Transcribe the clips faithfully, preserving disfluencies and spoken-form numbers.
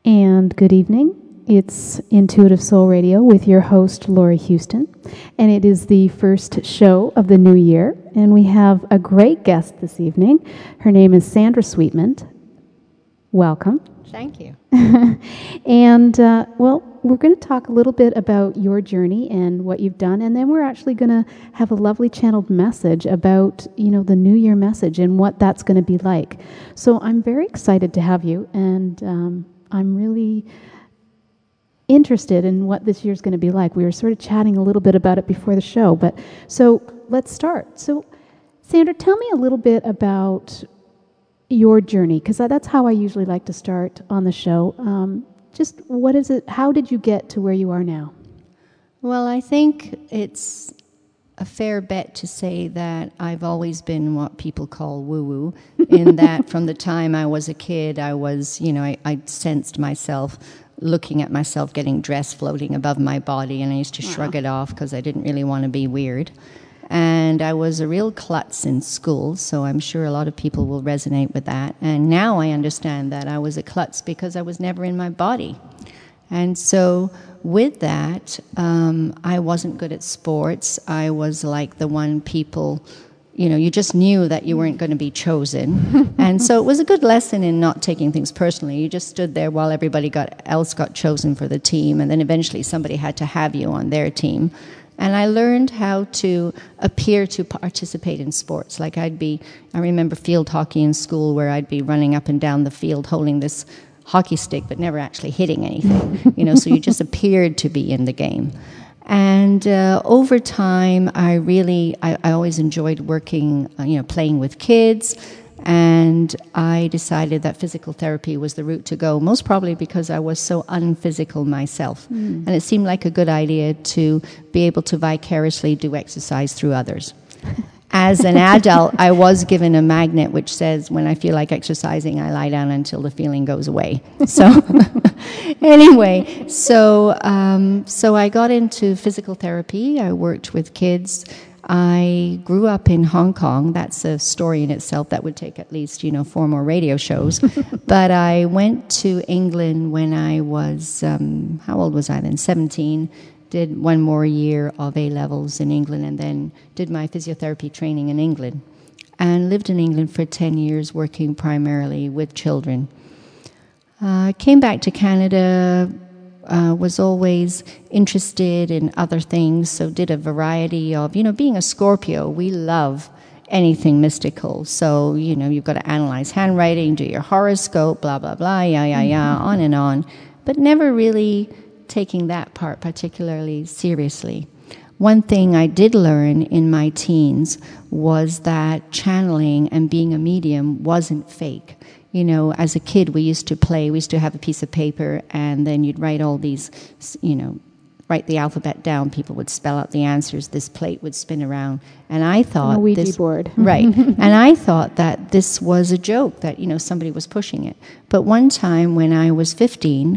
And good evening. It's Intuitive Soul Radio with your host, Lori Houston. And it is the first show of the new year. And we have a great guest this evening. Her name is Sandra Sweetman. Welcome. Thank you. And, uh, well, we're going to talk a little bit about your journey and what you've done. And then we're actually going to have a lovely channeled message about, you know, the New Year message and what that's going to be like. So I'm very excited to have you. And um, I'm really interested in what this year's going to be like. We were sort of chatting a little bit about it before the show. But so let's start. So, Sandra, tell me a little bit about your journey, because that's how I usually like to start on the show. Um, just what is it, how did you get to where you are now? Well, I think it's a fair bet to say that I've always been what people call woo-woo, in that from the time I was a kid, I was, you know, I, I sensed myself looking at myself getting dressed floating above my body, and I used to wow. shrug it off because I didn't really want to be weird. And I was a real klutz in school, so I'm sure a lot of people will resonate with that. And now I understand that I was a klutz because I was never in my body. And so with that, um, I wasn't good at sports. I was like the one people, you know, you just knew that you weren't going to be chosen. And so it was a good lesson in not taking things personally. You just stood there while everybody got, else got chosen for the team, and then eventually somebody had to have you on their team. And I learned how to appear to participate in sports. Like I'd be, I remember field hockey in school where I'd be running up and down the field holding this hockey stick but never actually hitting anything. You know, so you just appeared to be in the game. And uh, over time, I really, I, I always enjoyed working, uh, you know, playing with kids. And I decided that physical therapy was the route to go, most probably because I was so unphysical myself. Mm. And it seemed like a good idea to be able to vicariously do exercise through others. As an adult, I was given a magnet which says, when I feel like exercising, I lie down until the feeling goes away. So anyway, so um, so I got into physical therapy. I worked with kids. I grew up in Hong Kong. That's a story in itself that would take at least, you know, four more radio shows. But I went to England when I was, um, how old was I then? seventeen. Did one more year of A-levels in England and then did my physiotherapy training in England. And lived in England for ten years, working primarily with children. I uh, came back to Canada. Uh, was always interested in other things, so did a variety of, you know, being a Scorpio, we love anything mystical. So, you know, you've got to analyze handwriting, do your horoscope, blah, blah, blah, yeah, yeah, yeah, mm-hmm. on and on, but never really taking that part particularly seriously. One thing I did learn in my teens was that channeling and being a medium wasn't fake. You know, as a kid, we used to play, we used to have a piece of paper, and then you'd write all these, you know, write the alphabet down. People would spell out the answers. This plate would spin around. And I thought... A Ouija this, board. Right. And I thought that this was a joke, that, you know, somebody was pushing it. But one time when I was fifteen,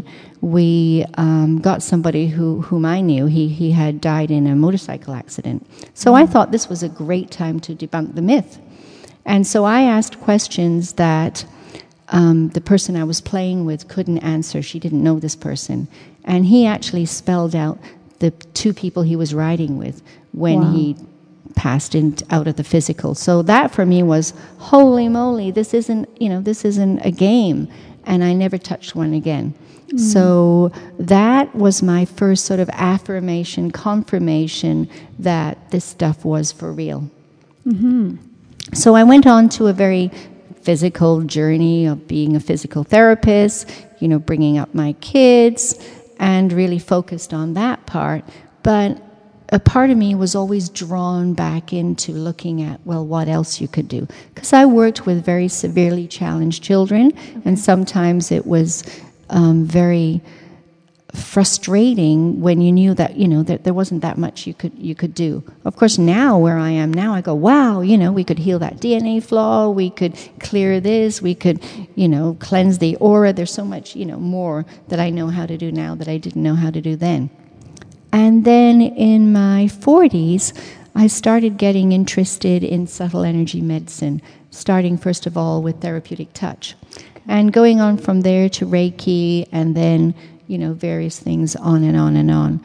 we um, got somebody who whom I knew. He, he had died in a motorcycle accident. So I thought this was a great time to debunk the myth. And so I asked questions that... Um, the person I was playing with couldn't answer. She didn't know this person. And he actually spelled out the two people he was riding with when wow. he passed in, out of the physical. So that for me was, holy moly, this isn't, you know, this isn't a game. And I never touched one again. Mm. So that was my first sort of affirmation, confirmation that this stuff was for real. Mm-hmm. So I went on to a very physical journey of being a physical therapist, you know, bringing up my kids, and really focused on that part. But a part of me was always drawn back into looking at, well, what else you could do. Because I worked with very severely challenged children, okay. and sometimes it was um, very frustrating when you knew that, you know, that there wasn't that much you could you could do. Of course, now where I am now, I go, wow, you know, we could heal that D N A flaw, we could clear this, we could, you know, cleanse the aura. There's so much, you know, more that I know how to do now that I didn't know how to do then. And then in my forties, I started getting interested in subtle energy medicine. starting first of all with therapeutic touch, and going on from there to Reiki, and then, you know, various things on and on and on.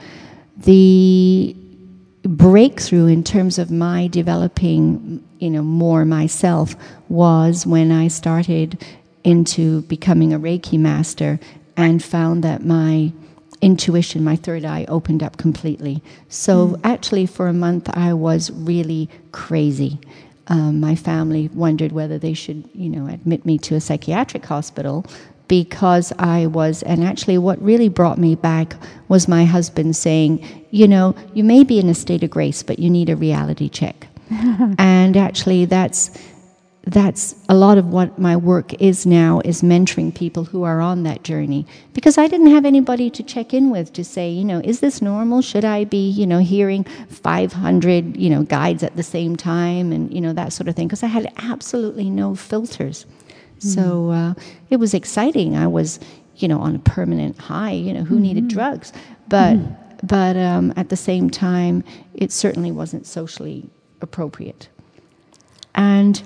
The breakthrough in terms of my developing, you know, more myself was when I started into becoming a Reiki master and found that my intuition, my third eye, opened up completely. So mm. actually for a month I was really crazy. Um, my family wondered whether they should, you know, admit me to a psychiatric hospital because I was, and actually what really brought me back was my husband saying, you know, you may be in a state of grace, but you need a reality check. And actually that's that's a lot of what my work is now, is mentoring people who are on that journey. Because I didn't have anybody to check in with to say, you know, is this normal? Should I be, you know, hearing five hundred, you know, guides at the same time and, you know, that sort of thing? Because I had absolutely no filters. Mm. So uh, it was exciting. I was, you know, on a permanent high, you know, who mm-hmm. needed drugs? But, mm. but um, at the same time, it certainly wasn't socially appropriate. And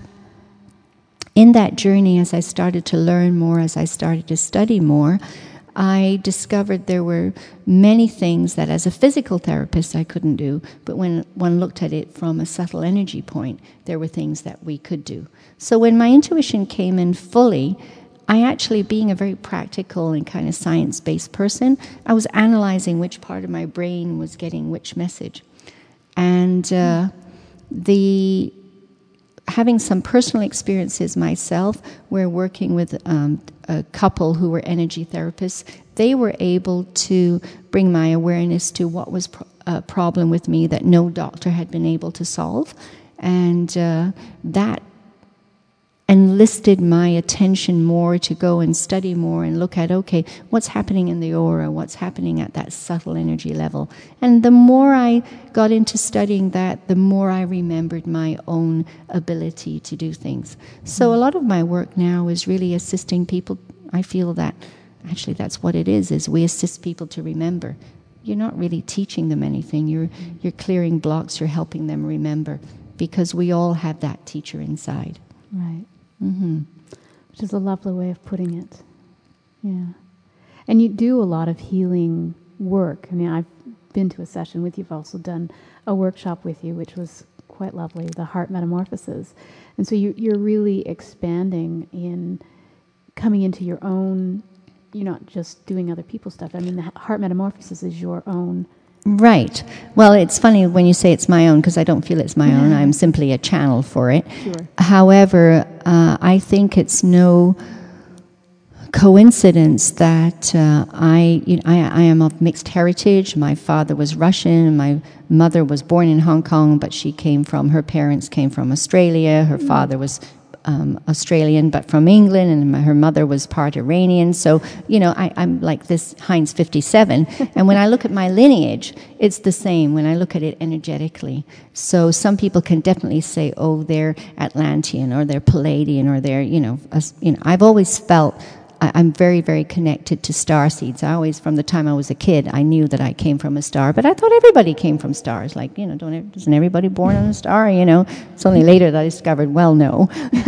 in that journey, as I started to learn more, as I started to study more, I discovered there were many things that as a physical therapist I couldn't do, but when one looked at it from a subtle energy point, there were things that we could do. So when my intuition came in fully, I actually, being a very practical and kind of science-based person, I was analyzing which part of my brain was getting which message. And uh, the... having some personal experiences myself, where working with um, a couple who were energy therapists, they were able to bring my awareness to what was pro- a problem with me that no doctor had been able to solve. And uh, that enlisted my attention more to go and study more and look at, okay, what's happening in the aura, what's happening at that subtle energy level. And the more I got into studying that, the more I remembered my own ability to do things. So a lot of my work now is really assisting people. I feel that actually that's what it is, is we assist people to remember. You're not really teaching them anything. You're, you're clearing blocks, you're helping them remember, because we all have that teacher inside. Right. Mm-hmm. Which is a lovely way of putting it. Yeah. And you do a lot of healing work. I mean, I've been to a session with you. You've also done a workshop with you, which was quite lovely, the Heart Metamorphosis. And so you, you're really expanding in coming into your own, you're not just doing other people's stuff. I mean, the Heart Metamorphosis is your own. Right. Well, it's funny when you say it's my own, because I don't feel it's my own. I'm simply a channel for it. Sure. However, uh, I think it's no coincidence that uh, I, you know, I, I am of mixed heritage. My father was Russian. My mother was born in Hong Kong, but she came from, her parents came from Australia. Her mm. father was Um, Australian, but from England, and my, her mother was part Iranian. So, you know, I, I'm like this Heinz fifty-seven. And when I look at my lineage, it's the same when I look at it energetically. So some people can definitely say, oh, they're Atlantean, or they're Palladian, or they're, you know, a, you know, I've always felt I, I'm very, very connected to star seeds. I always, from the time I was a kid, I knew that I came from a star, but I thought everybody came from stars. Like, you know, don't isn't everybody born on a star? You know, it's only later that I discovered, well, no.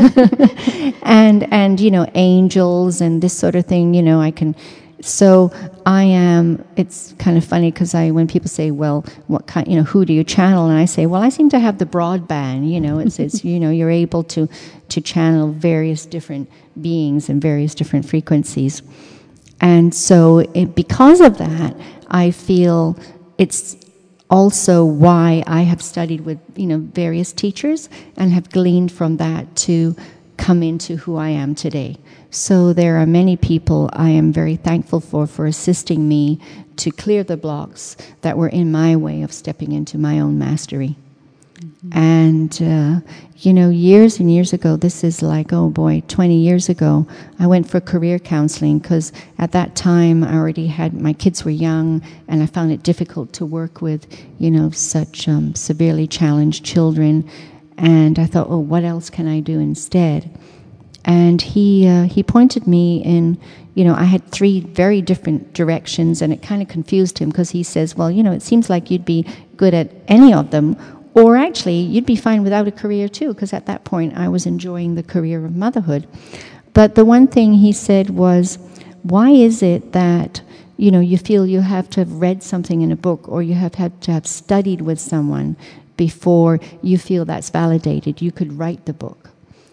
and and you know, angels and this sort of thing. You know, I can. So I am. It's kind of funny because I, when people say, well, what kind, you know, who do you channel? And I say, well, I seem to have the broadband. You know, it's it's you know, you're able to to channel various different beings and various different frequencies. And so it, because of that, I feel it's also why I have studied with, you know, various teachers and have gleaned from that to come into who I am today. So there are many people I am very thankful for, for assisting me to clear the blocks that were in my way of stepping into my own mastery. Mm-hmm. And, uh, you know, years and years ago, this is like, oh boy, twenty years ago, I went for career counseling because at that time I already had, my kids were young, and I found it difficult to work with, you know, such um, severely challenged children. And I thought, oh, what else can I do instead? And he uh, he pointed me in, you know, I had three very different directions, and it kind of confused him because he says, well, you know, it seems like you'd be good at any of them, Or actually, you'd be fine without a career too, because at that point I was enjoying the career of motherhood. But the one thing he said was, why is it that, you know, you feel you have to have read something in a book, or you have had to have studied with someone before you feel that's validated? You could write the book.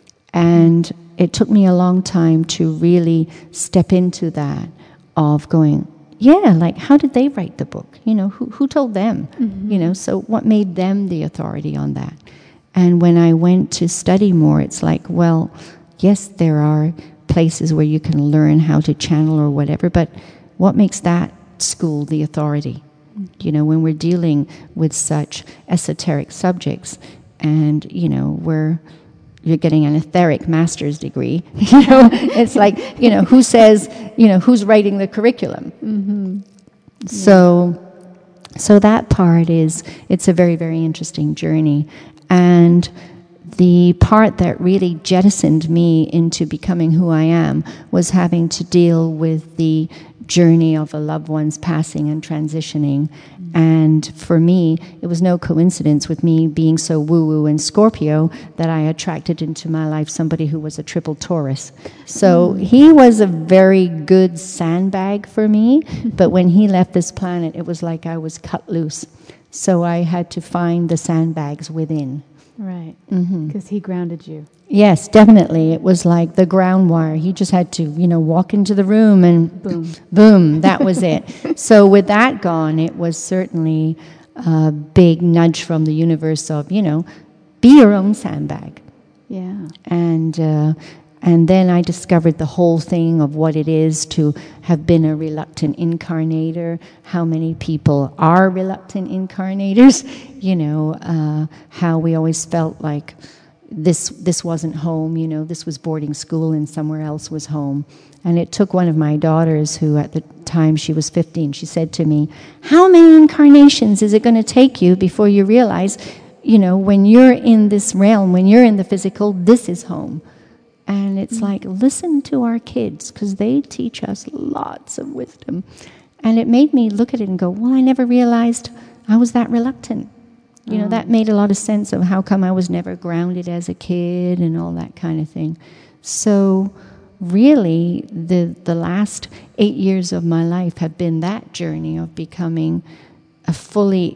And it took me a long time to really step into that, of going, yeah, like, how did they write the book? You know, who who told them? Mm-hmm. You know, so what made them the authority on that? And when I went to study more, it's like, well, yes, there are places where you can learn how to channel or whatever, but what makes that school the authority? Mm-hmm. You know, when we're dealing with such esoteric subjects, and, you know, we're you're getting an etheric master's degree, you know, it's like, you know, who says, you know, who's writing the curriculum? Mm-hmm. Yeah. So, so that part is, it's a very, very interesting journey. And the part that really jettisoned me into becoming who I am was having to deal with the journey of a loved one's passing and transitioning. Mm-hmm. And for me, it was no coincidence, with me being so woo-woo and Scorpio, that I attracted into my life somebody who was a triple Taurus. So mm-hmm. he was a very good sandbag for me, but when he left this planet, it was like I was cut loose. So I had to find the sandbags within. Right, because mm-hmm. he grounded you. Yes, definitely. It was like the ground wire. He just had to, you know, walk into the room and boom, boom, that was it. So with that gone, it was certainly a big nudge from the universe of, you know, be your own sandbag. Yeah. And uh, and then I discovered the whole thing of what it is to have been a reluctant incarnator, how many people are reluctant incarnators, you know, uh, how we always felt like this this wasn't home, you know, this was boarding school and somewhere else was home. And it took one of my daughters, who at the time she was fifteen, she said to me, how many incarnations is it going to take you before you realize, you know, when you're in this realm, when you're in the physical, this is home? And it's mm-hmm. like, listen to our kids, because they teach us lots of wisdom. And it made me look at it and go, well, I never realized I was that reluctant. You know, that made a lot of sense of how come I was never grounded as a kid and all that kind of thing. So really, the the last eight years of my life have been that journey of becoming a fully,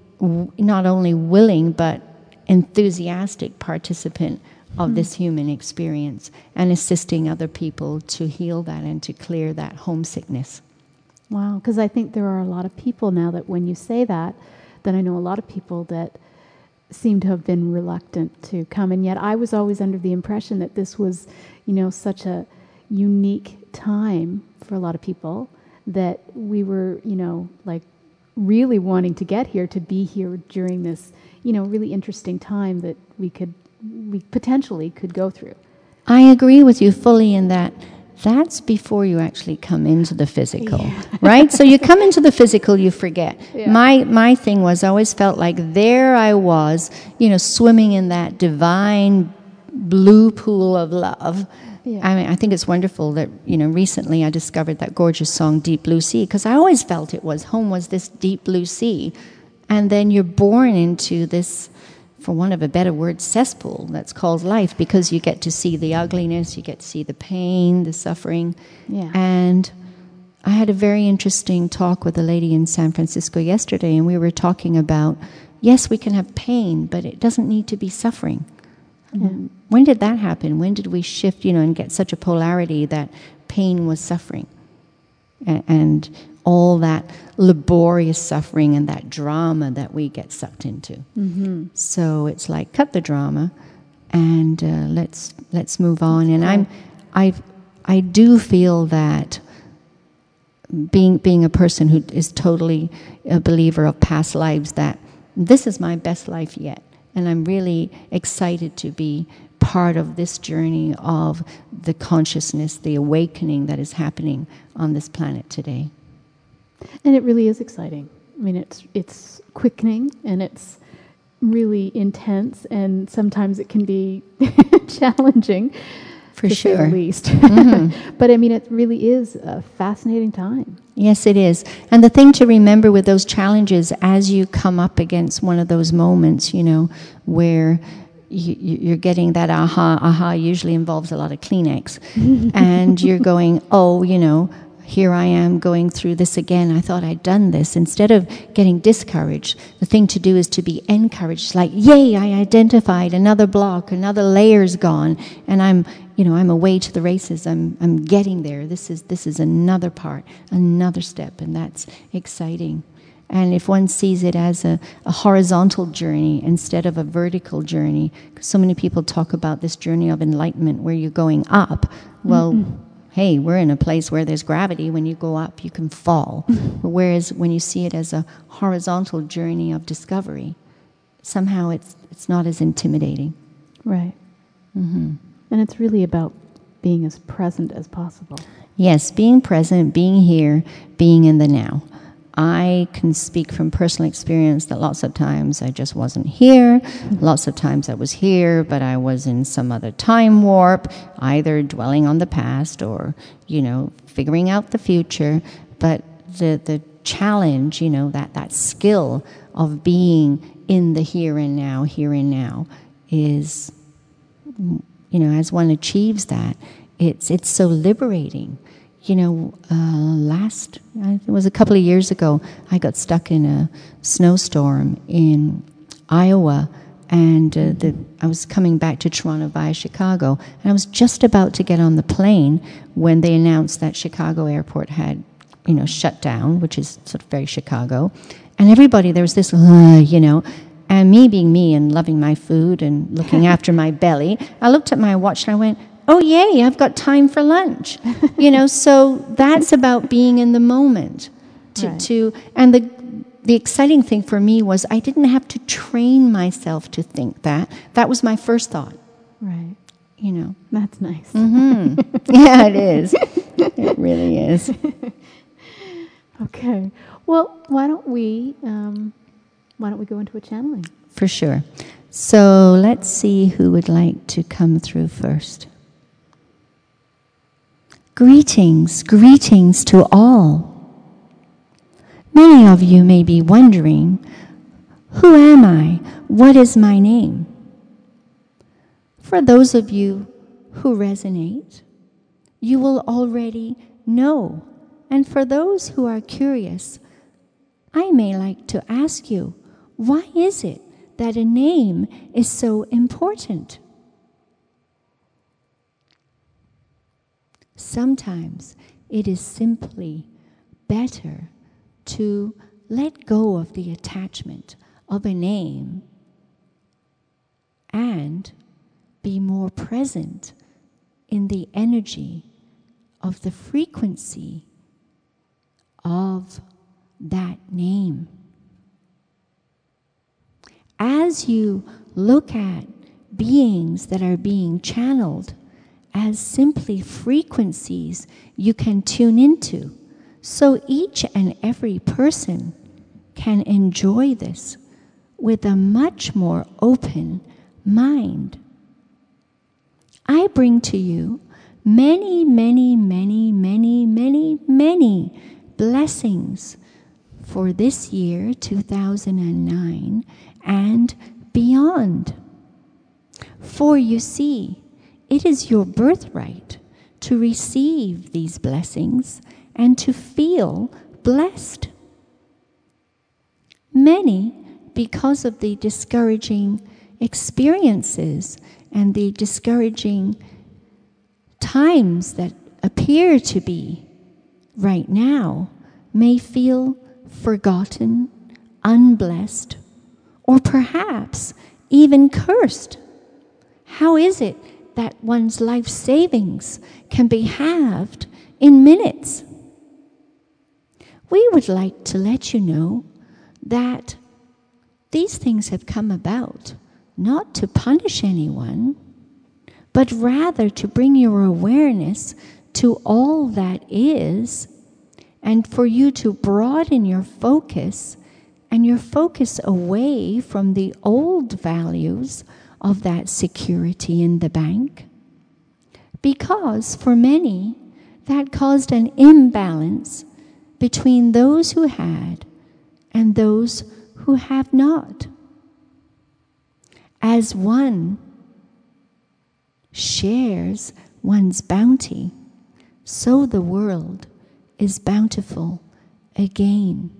not only willing, but enthusiastic participant of mm. this human experience, and assisting other people to heal that and to clear that homesickness. Wow, because I think there are a lot of people now that when you say that, then I know a lot of people that seem to have been reluctant to come. And yet I was always under the impression that this was, you know, such a unique time for a lot of people, that we were, you know, like really wanting to get here, to be here during this, you know, really interesting time that we could, we potentially could go through. I agree with you fully in that. That's before you actually come into the physical, yeah. right? So you come into the physical, you forget. Yeah. My my thing was, I always felt like there I was, you know, swimming in that divine blue pool of love. Yeah. I mean, I think it's wonderful that, you know, recently I discovered that gorgeous song, Deep Blue Sea, because I always felt it was, home was this deep blue sea. And then you're born into this, for want of a better word, cesspool that's called life, because you get to see the ugliness, you get to see the pain, the suffering. Yeah. And I had a very interesting talk with a lady in San Francisco yesterday, and we were talking about, yes, we can have pain, but it doesn't need to be suffering. Mm-hmm. When did that happen? When did we shift, you know, and get such a polarity that pain was suffering? And, and all that laborious suffering and that drama that we get sucked into. Mm-hmm. So it's like, cut the drama and uh, let's let's move on. And I'm I I do feel that being being a person who is totally a believer of past lives, that this is my best life yet, and I'm really excited to be part of this journey of the consciousness, the awakening that is happening on this planet today. And it really is exciting. I mean, it's it's quickening, and it's really intense, and sometimes it can be challenging. For to sure. say the least. Mm-hmm. But I mean, it really is a fascinating time. Yes, it is. And the thing to remember with those challenges, as you come up against one of those moments, you know, where you, you're getting that aha, aha usually involves a lot of Kleenex, and you're going, oh, you know, here I am going through this again. I thought I'd done this. Instead of getting discouraged, the thing to do is to be encouraged. Like, yay, I identified another block, another layer's gone, and I'm, you know, I'm away to the races. I'm, I'm getting there. This is, this is another part, another step, and that's exciting. And if one sees it as a, a horizontal journey instead of a vertical journey, because so many people talk about this journey of enlightenment where you're going up. Well. Mm-hmm. Hey, we're in a place where there's gravity. When you go up, you can fall. Whereas when you see it as a horizontal journey of discovery, somehow it's it's not as intimidating. Right. Mm-hmm. And it's really about being as present as possible. Yes, being present, being here, being in the now. I can speak from personal experience that lots of times I just wasn't here. Mm-hmm. Lots of times I was here, but I was in some other time warp, either dwelling on the past or, you know, figuring out the future. But the the challenge, you know, that, that skill of being in the here and now, here and now is, you know, as one achieves that, it's it's so liberating. You know, uh, last, it was a couple of years ago, I got stuck in a snowstorm in Iowa, and uh, the, I was coming back to Toronto via Chicago, and I was just about to get on the plane when they announced that Chicago airport had, you know, shut down, which is sort of very Chicago, and everybody, there was this, uh, you know, and me being me and loving my food and looking after my belly, I looked at my watch and I went, oh, yay, I've got time for lunch. You know, so that's about being in the moment. To, right. to and the the exciting thing for me was I didn't have to train myself to think that. That was my first thought. Right. You know. That's nice. Mm-hmm. Yeah, it is. It really is. Okay. Well, why don't we um, why don't we go into a channeling? For sure. So let's see who would like to come through first. Greetings, greetings to all. Many of you may be wondering, who am I? What is my name? For those of you who resonate, you will already know. And for those who are curious, I may like to ask you, why is it that a name is so important? Sometimes it is simply better to let go of the attachment of a name and be more present in the energy of the frequency of that name. As you look at beings that are being channeled as simply frequencies you can tune into, so each and every person can enjoy this with a much more open mind. I bring to you many, many, many, many, many, many blessings for this year, two thousand nine, and beyond. For you see, it is your birthright to receive these blessings and to feel blessed. Many, because of the discouraging experiences and the discouraging times that appear to be right now, may feel forgotten, unblessed, or perhaps even cursed. How is it that one's life savings can be halved in minutes? We would like to let you know that these things have come about not to punish anyone, but rather to bring your awareness to all that is, and for you to broaden your focus and your focus away from the old values of that security in the bank. Because for many, that caused an imbalance between those who had and those who have not. As one shares one's bounty, so the world is bountiful again.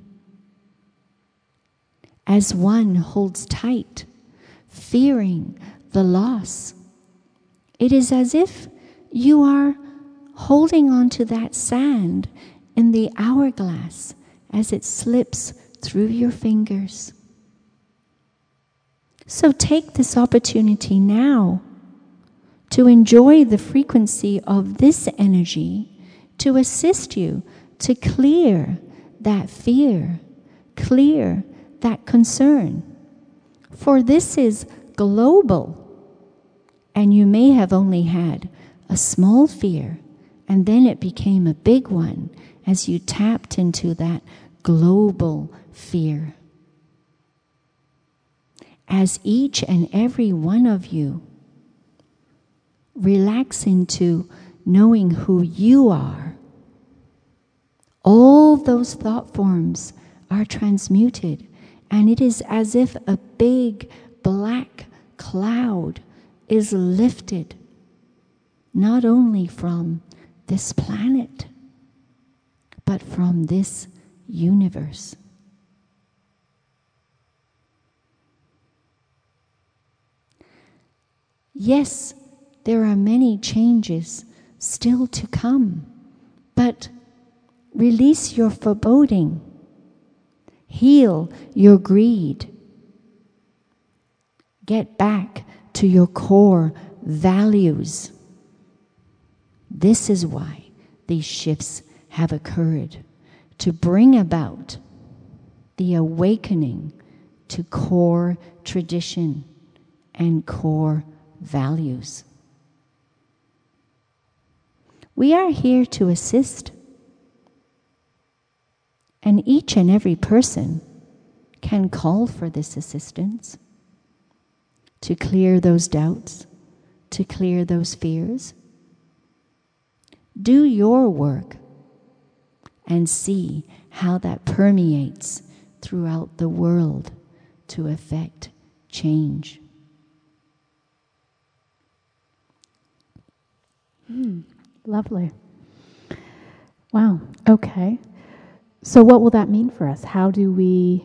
As one holds tight, fearing the loss, it is as if you are holding on to that sand in the hourglass as it slips through your fingers. So take this opportunity now to enjoy the frequency of this energy to assist you to clear that fear, clear that concern. For this is global, and you may have only had a small fear, and then it became a big one as you tapped into that global fear. As each and every one of you relax into knowing who you are, all those thought forms are transmuted, and it is as if a big black cloud is lifted, not only from this planet, but from this universe. Yes, there are many changes still to come, but release your foreboding, heal your greed, get back to your core values. This is why these shifts have occurred, to bring about the awakening to core tradition and core values. We are here to assist, and each and every person can call for this assistance to clear those doubts, to clear those fears. Do your work and see how that permeates throughout the world to affect change. Mm, lovely. Wow. Okay. So what will that mean for us? How do we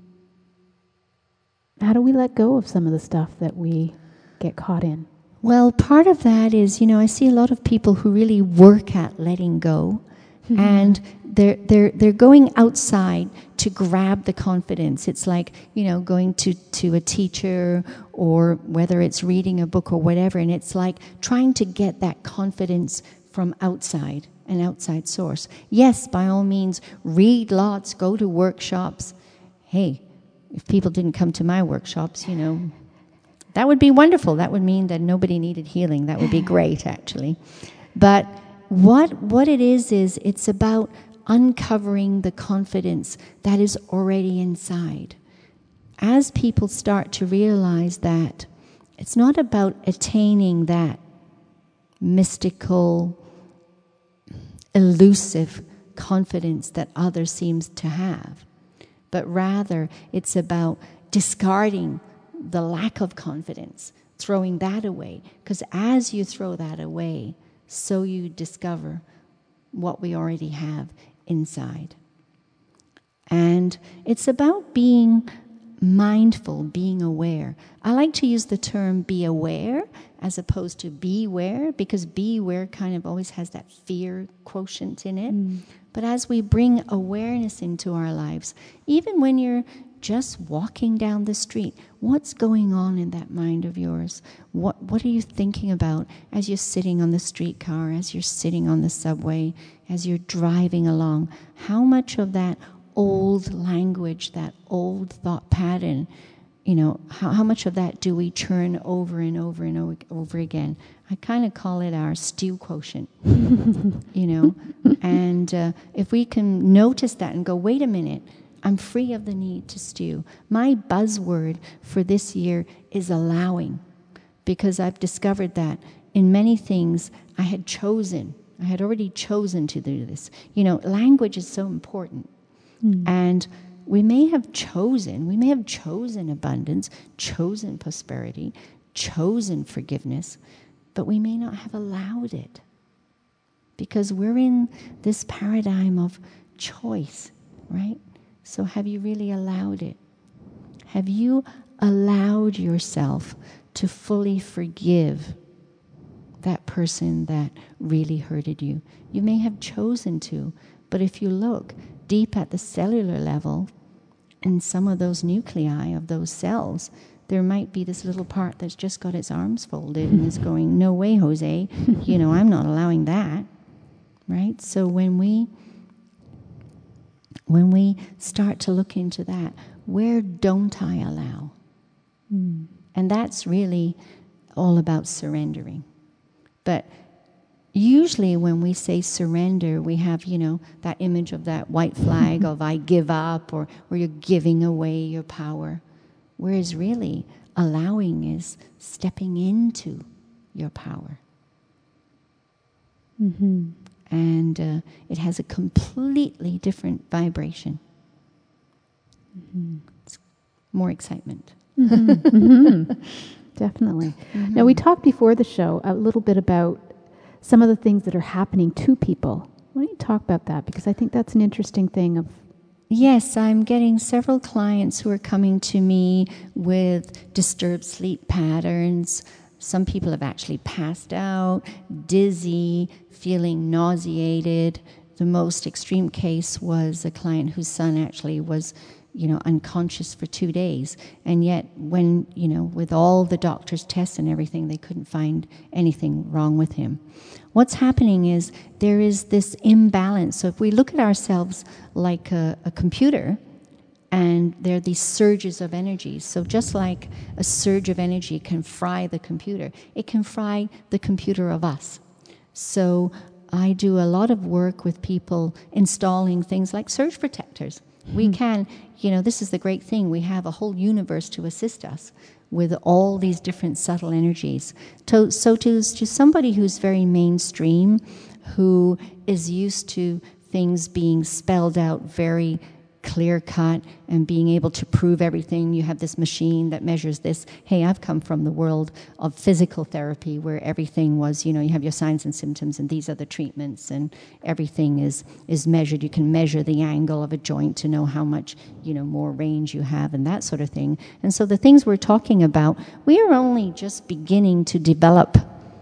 how do we let go of some of the stuff that we get caught in? Well, part of that is, you know, I see a lot of people who really work at letting go, mm-hmm. and they're they're they're going outside to grab the confidence. It's like, you know, going to, to a teacher, or whether it's reading a book or whatever, and it's like trying to get that confidence from outside, an outside source. Yes, by all means, read lots, go to workshops. Hey, if people didn't come to my workshops, you know, that would be wonderful. That would mean that nobody needed healing. That would be great, actually. But what what it is, is it's about uncovering the confidence that is already inside. As people start to realize that it's not about attaining that mystical, elusive confidence that others seem to have, but rather it's about discarding the lack of confidence, throwing that away. Because as you throw that away, so you discover what we already have inside. And it's about being mindful, being aware. I like to use the term be aware as opposed to beware, because beware kind of always has that fear quotient in it. Mm. But as we bring awareness into our lives, even when you're just walking down the street, what's going on in that mind of yours? What what are you thinking about as you're sitting on the streetcar, as you're sitting on the subway, as you're driving along? How much of that old language, that old thought pattern, you know, how, how much of that do we churn over and over and over, over again? I kind of call it our stew quotient, you know. And uh, if we can notice that and go, wait a minute, I'm free of the need to stew. My buzzword for this year is allowing, because I've discovered that in many things, I had chosen, I had already chosen to do this. You know, language is so important. Mm. And we may have chosen, we may have chosen abundance, chosen prosperity, chosen forgiveness, but we may not have allowed it. Because we're in this paradigm of choice, right? So have you really allowed it? Have you allowed yourself to fully forgive that person that really hurted you? You may have chosen to, but if you look deep at the cellular level, in some of those nuclei of those cells, there might be this little part that's just got its arms folded and is going, no way, Jose, you know, I'm not allowing that, right? So when we when we start to look into that, where don't I allow? Mm. And that's really all about surrendering. But usually when we say surrender, we have, you know, that image of that white flag of I give up, or, or you're giving away your power. Whereas really allowing is stepping into your power. Mm-hmm. And uh, it has a completely different vibration. Mm-hmm. It's more excitement. Mm-hmm. Mm-hmm. Definitely. Mm-hmm. Now, we talked before the show a little bit about some of the things that are happening to people. Why don't you talk about that? Because I think that's an interesting thing of... Yes, I'm getting several clients who are coming to me with disturbed sleep patterns. Some people have actually passed out, dizzy, feeling nauseated. The most extreme case was a client whose son actually was, you know, unconscious for two days. And yet when, you know, with all the doctor's tests and everything, they couldn't find anything wrong with him. What's happening is there is this imbalance. So if we look at ourselves like a, a computer, and there are these surges of energy. So just like a surge of energy can fry the computer, it can fry the computer of us. So I do a lot of work with people installing things like surge protectors. Mm-hmm. We can, you know, this is the great thing. We have a whole universe to assist us with all these different subtle energies. To, so to, to somebody who's very mainstream, who is used to things being spelled out very clear cut and being able to prove everything. You have this machine that measures this. Hey, I've come from the world of physical therapy where everything was, you know, you have your signs and symptoms and these are the treatments and everything is, is measured. You can measure the angle of a joint to know how much, you know, more range you have and that sort of thing. And so the things we're talking about, we are only just beginning to develop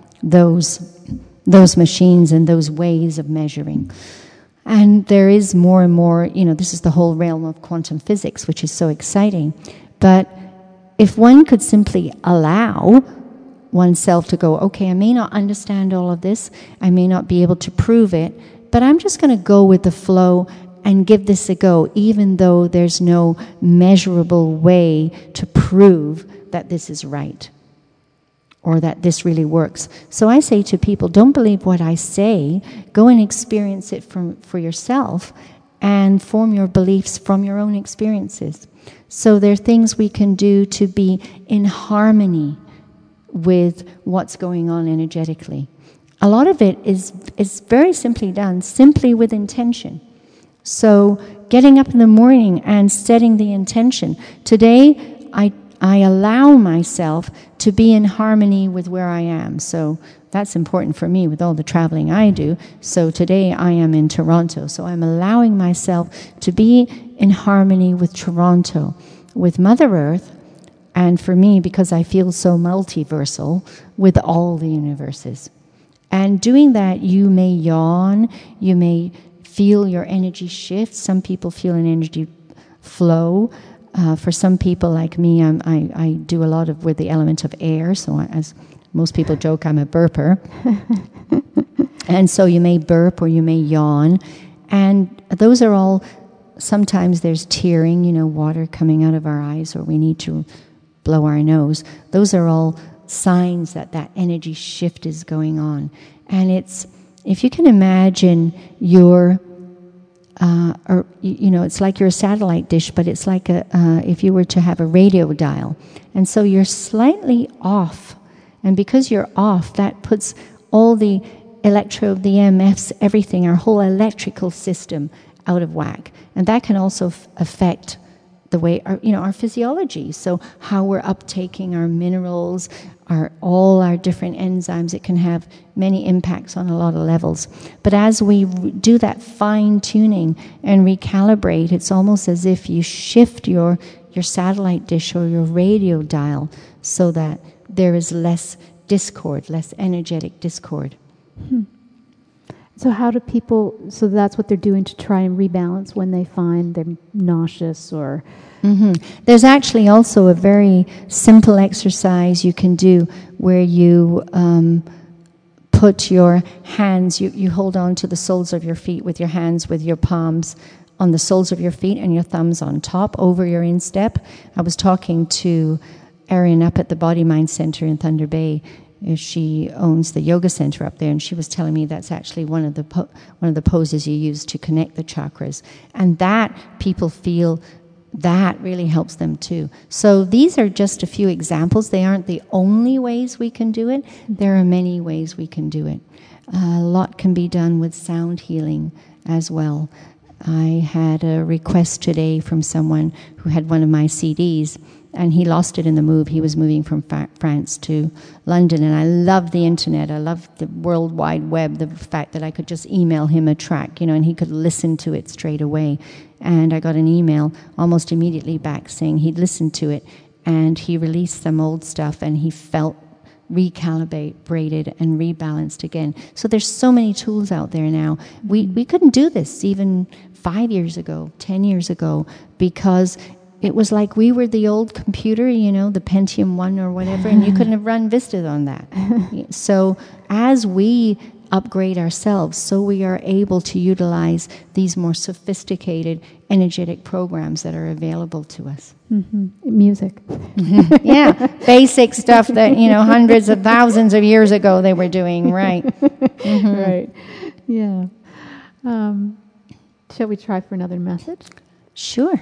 those, those machines and those ways of measuring. And there is more and more, you know, this is the whole realm of quantum physics, which is so exciting. But if one could simply allow oneself to go, okay, I may not understand all of this, I may not be able to prove it, but I'm just going to go with the flow and give this a go, even though there's no measurable way to prove that this is right, or that this really works. So I say to people, don't believe what I say. Go and experience it for, for yourself and form your beliefs from your own experiences. So there are things we can do to be in harmony with what's going on energetically. A lot of it is, is very simply done, simply with intention. So getting up in the morning and setting the intention. Today, I I allow myself to be in harmony with where I am. So that's important for me with all the traveling I do. So today I am in Toronto. So I'm allowing myself to be in harmony with Toronto, with Mother Earth, and for me, because I feel so multiversal, with all the universes. And doing that, you may yawn, you may feel your energy shift. Some people feel an energy flow. Uh, for some people like me, I'm, I, I do a lot of with the element of air. So I, as most people joke, I'm a burper. And so you may burp or you may yawn. And those are all, sometimes there's tearing, you know, water coming out of our eyes, or we need to blow our nose. Those are all signs that that energy shift is going on. And it's, if you can imagine your... Uh, or you know, it's like you're a satellite dish, but it's like a uh, if you were to have a radio dial, and so you're slightly off And because you're off, that puts all the electro, the E M Fs, everything, our whole electrical system out of whack. And that can also f- affect the way, our, you know, our physiology. So how we're uptaking our minerals, our all our different enzymes. It can have many impacts on a lot of levels. But as we re- do that fine tuning and recalibrate, it's almost as if you shift your your satellite dish or your radio dial so that there is less discord, less energetic discord. Hmm. So how do people, so that's what they're doing to try and rebalance when they find they're nauseous or... Mm-hmm. There's actually also a very simple exercise you can do where you um, put your hands, you, you hold on to the soles of your feet with your hands, with your palms on the soles of your feet and your thumbs on top over your instep. I was talking to Erin up at the Body Mind Center in Thunder Bay. She owns the yoga center up there, and she was telling me that's actually one of the po- one of the poses you use to connect the chakras, and that people feel that really helps them too. So these are just a few examples. They aren't the only ways we can do it. There are many ways we can do it. Uh, a lot can be done with sound healing as well. I had a request today from someone who had one of my C Ds, and he lost it in the move. He was moving from fa- France to London, and I love the internet. I love the World Wide Web, the fact that I could just email him a track, you know, and he could listen to it straight away. And I got an email almost immediately back saying he'd listened to it, and he released some old stuff, and he felt recalibrated and rebalanced again. So there's so many tools out there now. We we couldn't do this even five years ago, ten years ago, because it was like we were the old computer, you know, the Pentium one or whatever, and you couldn't have run Vista on that. So as we upgrade ourselves, so we are able to utilize these more sophisticated energetic programs that are available to us. Mm-hmm. Music. Yeah, basic stuff that, you know, hundreds of thousands of years ago they were doing, right. Mm-hmm. Right, yeah. Um, shall we try for another message? Sure.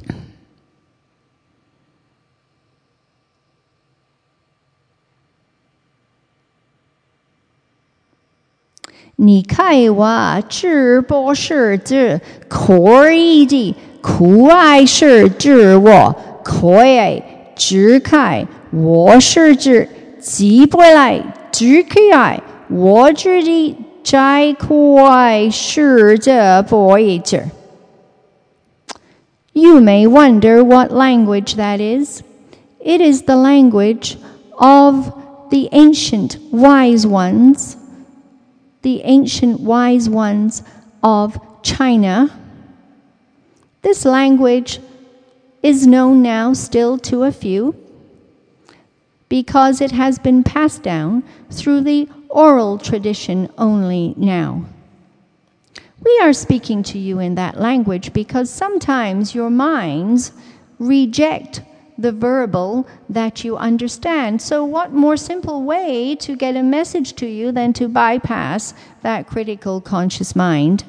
你看我直播是指可以的，可爱是指我可以只开，我是指基本来只可爱，我指的在可爱是这不一致。You may wonder what language that is. It is the language of the ancient wise ones, the ancient wise ones of China. This language is known now still to a few because it has been passed down through the oral tradition only now. We are speaking to you in that language because sometimes your minds reject the verbal that you understand. So what more simple way to get a message to you than to bypass that critical conscious mind?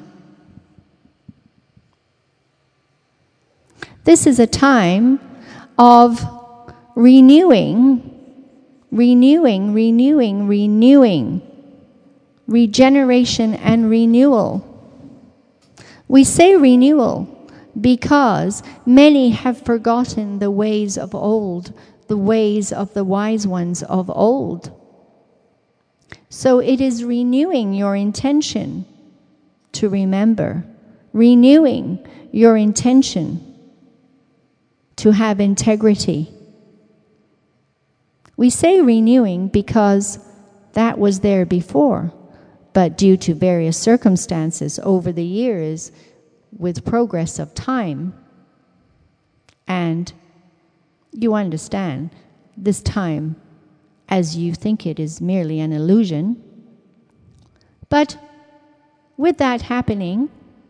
This is a time of renewing, renewing, renewing, renewing, regeneration and renewal. We say renewal because many have forgotten the ways of old, the ways of the wise ones of old. So it is renewing your intention to remember, renewing your intention to have integrity. We say renewing because that was there before, but due to various circumstances over the years, with progress of time, and you understand this time as you think it is merely an illusion. But with that happening,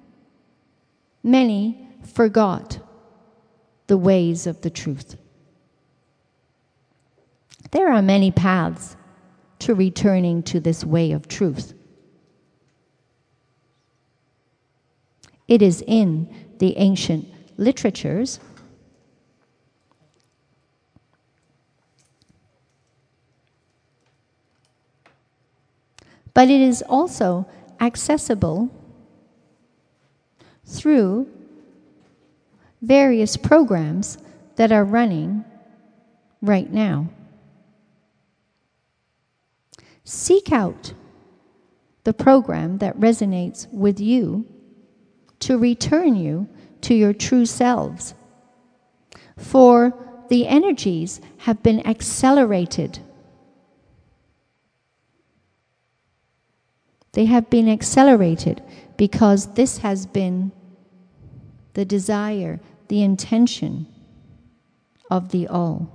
many forgot the ways of the truth. There are many paths to returning to this way of truth. It is in the ancient literatures. But it is also accessible through various programs that are running right now. Seek out the program that resonates with you to return you to your true selves. For the energies have been accelerated. They have been accelerated because this has been the desire, the intention of the all.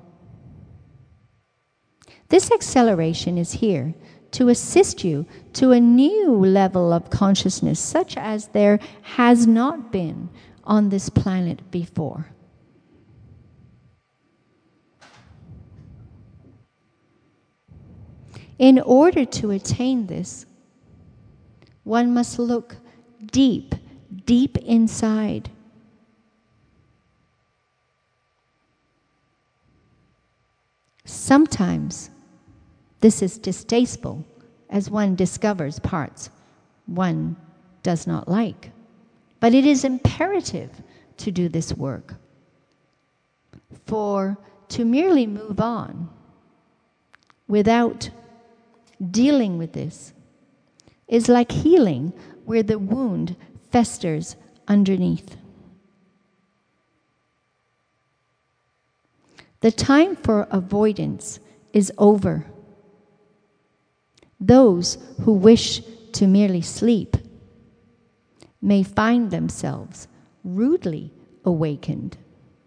This acceleration is here to assist you to a new level of consciousness, such as there has not been on this planet before. In order to attain this, one must look deep, deep inside. Sometimes this is distasteful as one discovers parts one does not like. But it is imperative to do this work. For to merely move on without dealing with this is like healing where the wound festers underneath. The time for avoidance is over. Those who wish to merely sleep may find themselves rudely awakened.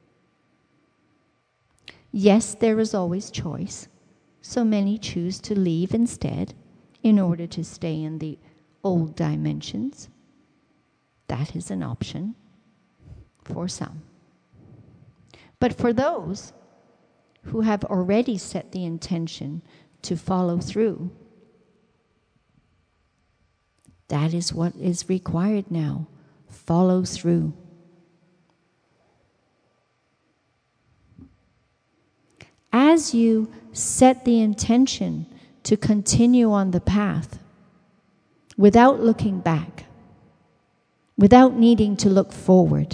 Yes, there is always choice. So many choose to leave instead in order to stay in the old dimensions. That is an option for some. But for those who have already set the intention to follow through, that is what is required now. Follow through. As you set the intention to continue on the path without looking back, without needing to look forward,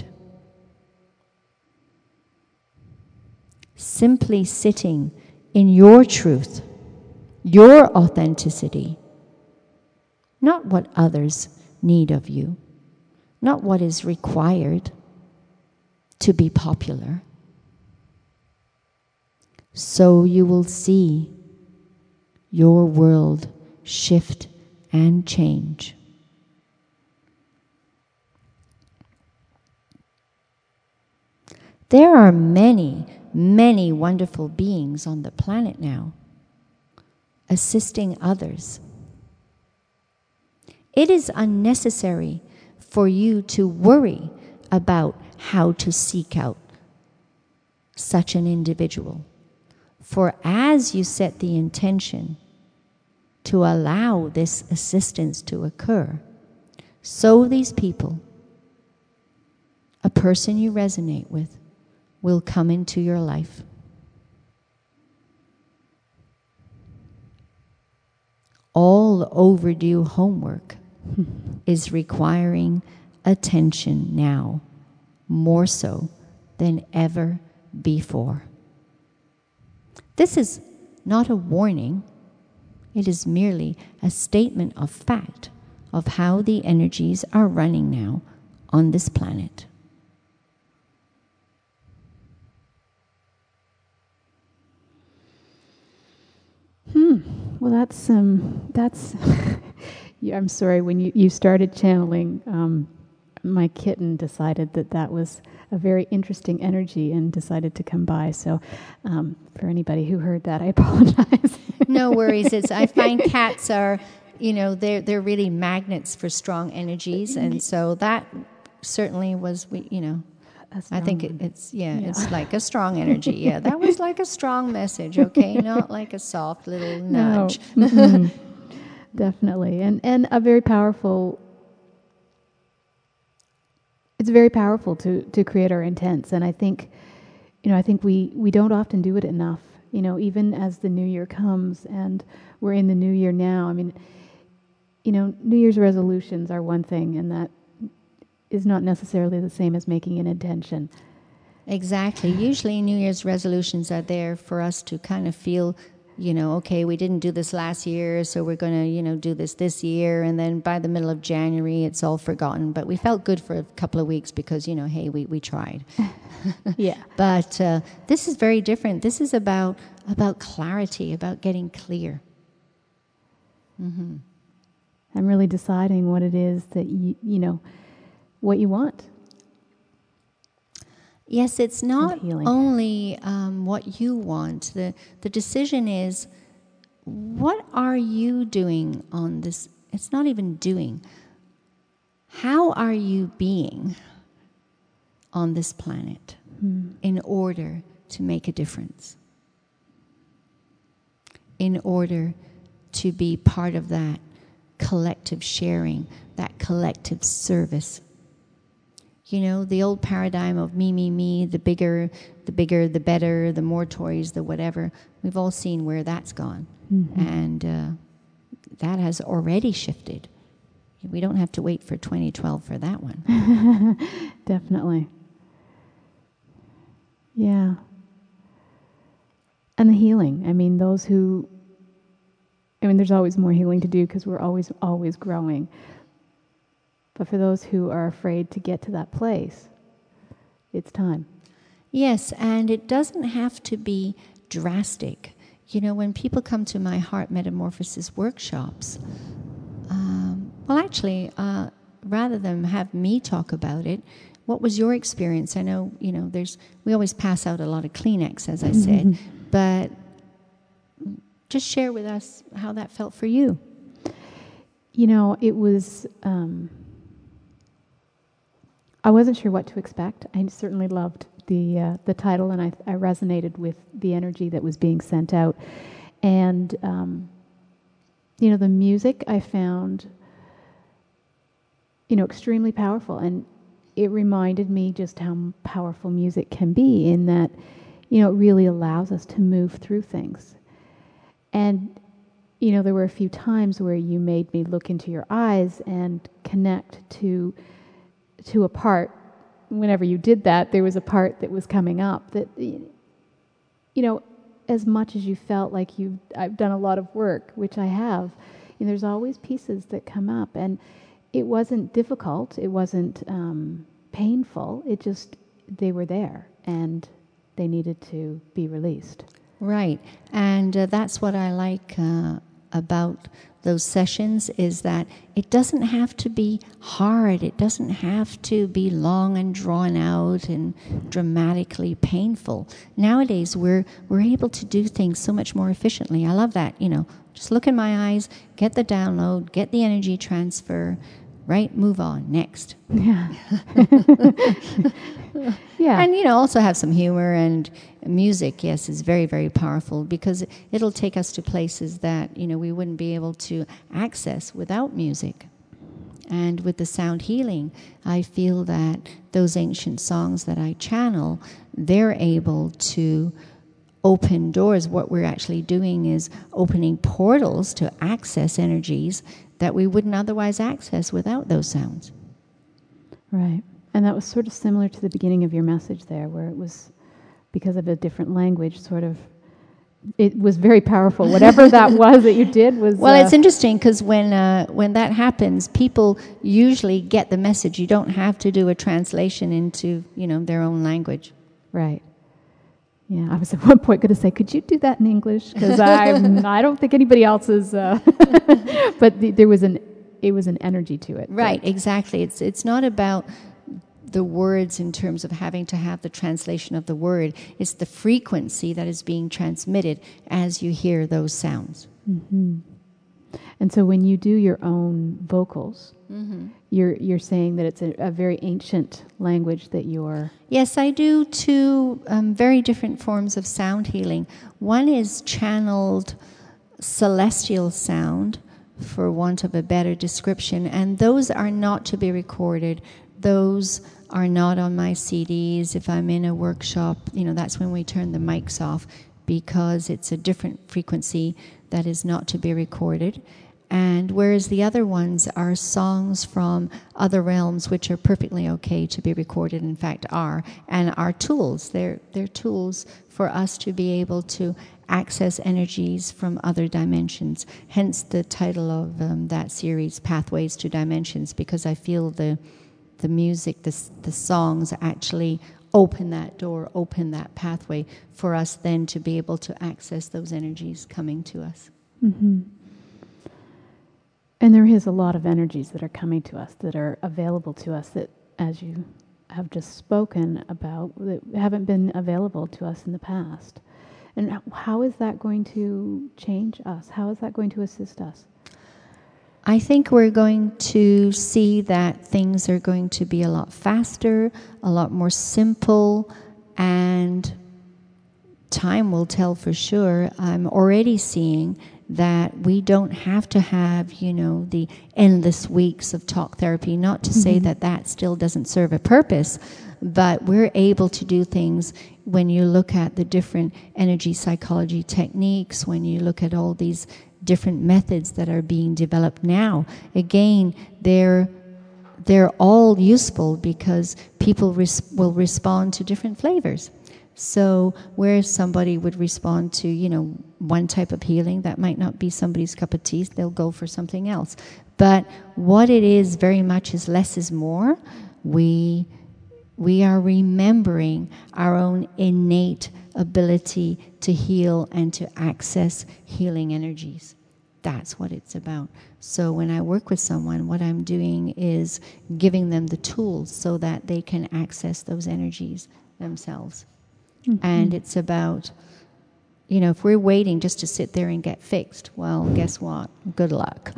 simply sitting in your truth, your authenticity, not what others need of you, not what is required to be popular. So you will see your world shift and change. There are many, many wonderful beings on the planet now, assisting others. It is unnecessary for you to worry about how to seek out such an individual. For as you set the intention to allow this assistance to occur, so these people, a person you resonate with, will come into your life. All overdue homework is requiring attention now, more so than ever before. This is not a warning. It is merely a statement of fact of how the energies are running now on this planet. Hmm. Well, that's um. That's. yeah, I'm sorry. When you, you started channeling, um, my kitten decided that that was a very interesting energy and decided to come by. So, um, for anybody who heard that, I apologize. No worries. It's I find cats are, you know, they're they're really magnets for strong energies, and so that certainly was, we, you know. I think it, it's, yeah, yeah, it's like a strong energy. Yeah, that was like a strong message, okay? Not like a soft little nudge. No. Mm-hmm. Definitely. And and a very powerful, it's very powerful to, to create our intents. And I think, you know, I think we, we don't often do it enough. You know, even as the new year comes and we're in the new year now, I mean, you know, New Year's resolutions are one thing, and that is not necessarily the same as making an intention. Exactly. Usually New Year's resolutions are there for us to kind of feel, you know, okay, we didn't do this last year, so we're going to, you know, do this this year. And then by the middle of January, it's all forgotten. But we felt good for a couple of weeks because, you know, hey, we, we tried. Yeah. But uh, this is very different. This is about about clarity, about getting clear. Mm-hmm. I'm really deciding what it is that you, you know, what you want. Yes, it's not only um, what you want. The the decision is, what are you doing on this? It's not even doing. How are you being on this planet mm. in order to make a difference? In order to be part of that collective sharing, that collective service. You know, the old paradigm of me, me, me, the bigger, the bigger, the better, the more toys, the whatever. We've all seen where that's gone. Mm-hmm. And uh, that has already shifted. We don't have to wait for twenty twelve for that one. Definitely. Yeah. And the healing. I mean, those who, I mean, there's always more healing to do because we're always, always growing. But for those who are afraid to get to that place, it's time. Yes, and it doesn't have to be drastic. You know, when people come to my Heart Metamorphosis workshops, um, well, actually, uh, rather than have me talk about it, what was your experience? I know, you know, there's we always pass out a lot of Kleenex, as I said, but just share with us how that felt for you. You know, it was... Um, I wasn't sure what to expect. I certainly loved the uh, the title, and I, I resonated with the energy that was being sent out. And, um, you know, the music I found, you know, extremely powerful. And it reminded me just how powerful music can be in that, you know, it really allows us to move through things. And, you know, there were a few times where you made me look into your eyes and connect to... to a part. Whenever you did that, there was a part that was coming up that, you know, as much as you felt like you I've done a lot of work, which I have, you know, there's always pieces that come up, and it wasn't difficult, it wasn't um, painful, it just, they were there, and they needed to be released. Right, and uh, that's what I like uh, about those sessions, is that it doesn't have to be hard. It doesn't have to be long and drawn out and dramatically painful. Nowadays, we're we're able to do things so much more efficiently. I love that. You know, just look in my eyes, get the download, get the energy transfer, right? Move on. Next. Yeah. Yeah. And, you know, also have some humor, and music, yes, is very, very powerful because it'll take us to places that, you know, we wouldn't be able to access without music. And with the sound healing, I feel that those ancient songs that I channel, they're able to open doors. What we're actually doing is opening portals to access energies that we wouldn't otherwise access without those sounds. Right. And that was sort of similar to the beginning of your message there, where it was, because of a different language, sort of, it was very powerful. Whatever that was that you did was... Well, uh, it's interesting because when uh, when that happens, people usually get the message. You don't have to do a translation into, you know, their own language. Right. Yeah, I was at one point going to say, could you do that in English? Because I I don't think anybody else is... Uh but the, there was an, it was an energy to it. Right, exactly. It's It's not about the words in terms of having to have the translation of the word. It's the frequency that is being transmitted as you hear those sounds. Mm-hmm. And so when you do your own vocals, mm-hmm. you're you're saying that it's a, a very ancient language that you're... Yes, I do two um, very different forms of sound healing. One is channeled celestial sound, for want of a better description, and those are not to be recorded. Those are not on my C Ds. If I'm in a workshop, you know, that's when we turn the mics off because it's a different frequency that is not to be recorded. And whereas the other ones are songs from other realms, which are perfectly okay to be recorded, in fact are, and are tools. They're, they're tools for us to be able to access energies from other dimensions. Hence the title of um, that series, Pathways to Dimensions, because I feel the the music, the, the songs actually open that door, open that pathway for us then to be able to access those energies coming to us. Mm-hmm. And there is a lot of energies that are coming to us, that are available to us, that, as you have just spoken about, that haven't been available to us in the past. And how is that going to change us? How is that going to assist us? I think we're going to see that things are going to be a lot faster, a lot more simple, and time will tell for sure. I'm already seeing that we don't have to have, you know, the endless weeks of talk therapy. Not to mm-hmm. say that that still doesn't serve a purpose, but we're able to do things when you look at the different energy psychology techniques, when you look at all these different methods that are being developed now. Again, they're they're all useful because people res- will respond to different flavors. So where somebody would respond to, you know, one type of healing, that might not be somebody's cup of tea, they'll go for something else. But what it is very much is less is more. We we are remembering our own innate ability to heal and to access healing energies. That's what it's about. So when I work with someone, what I'm doing is giving them the tools so that they can access those energies themselves. Mm-hmm. And it's about, you know, if we're waiting just to sit there and get fixed, well, guess what? Good luck.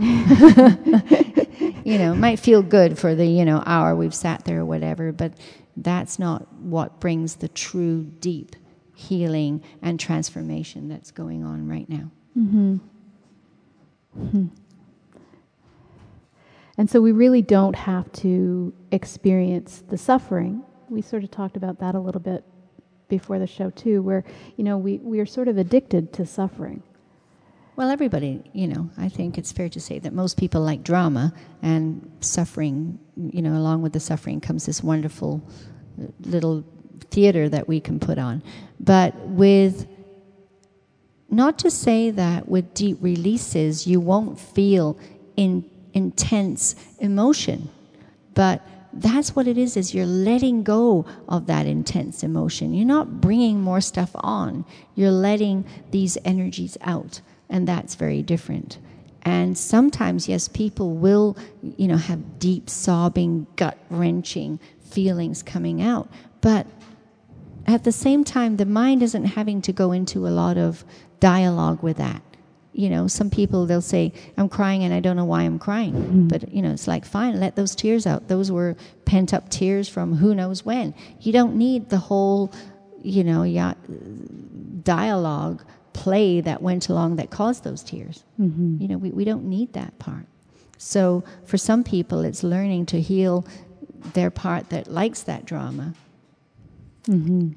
You know, it might feel good for the, you know, hour we've sat there or whatever, but that's not what brings the true deep healing and transformation that's going on right now. Mm-hmm. Hmm. And so we really don't have to experience the suffering. We sort of talked about that a little bit before the show too, where, you know, we, we are sort of addicted to suffering. Well, everybody, you know, I think it's fair to say that most people like drama, and suffering, you know, along with the suffering comes this wonderful little theater that we can put on. But with, not to say that with deep releases you won't feel in, intense emotion, but that's what it is, is you're letting go of that intense emotion. You're not bringing more stuff on. You're letting these energies out. And that's very different. And sometimes, yes, people will, you know, have deep, sobbing, gut-wrenching feelings coming out. But at the same time, the mind isn't having to go into a lot of dialogue with that. You know, some people, they'll say, I'm crying and I don't know why I'm crying. Mm-hmm. But, you know, it's like, fine, let those tears out. Those were pent-up tears from who knows when. You don't need the whole, you know, yeah, dialogue play that went along that caused those tears. Mm-hmm. You know, we, we don't need that part. So for some people, it's learning to heal their part that likes that drama. Mm-hmm.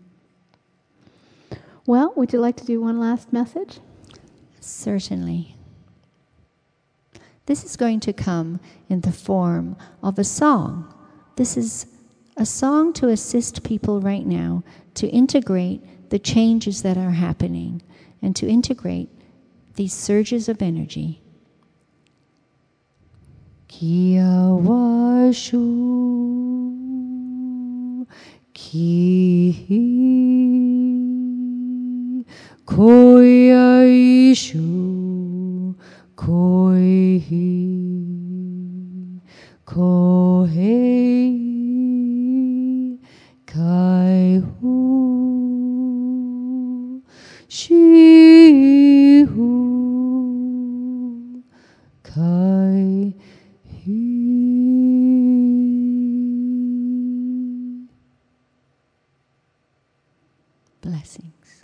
Well, would you like to do one last message? Certainly. This is going to come in the form of a song. This is a song to assist people right now to integrate the changes that are happening and to integrate these surges of energy. Kia washu ki koia ishu koihi kohei kaihu Shihu Kai Hi. Blessings.